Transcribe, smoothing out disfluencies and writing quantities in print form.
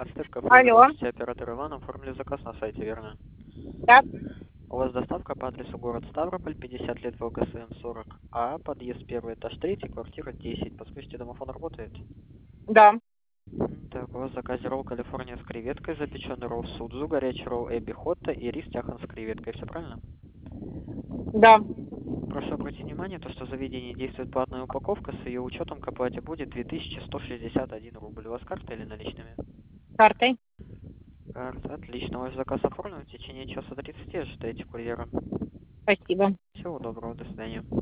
Ацтек-кафе, Алло. здравствуйте, оператор Иван, оформили заказ на сайте, верно? Да, У вас доставка по адресу город Ставрополь, 50 лет ВЛКСМ 40А, подъезд 1, этаж 3, квартира 10. Подскажите, домофон работает? да, Так, у вас в заказе ролл Калифорния с креветкой, запеченный ролл Судзу, горячий ролл Эбби Хотта и рис Тяхан с креветкой. Все правильно? да. Прошу обратить внимание, то, что в заведении действует платная упаковка, с ее учетом к оплате будет 2161 рубль. У вас карта или наличными? Картой. Карта, отлично. Ваш заказ оформлен в течение часа 30, ожидайте курьера. Спасибо. Всего доброго, до свидания.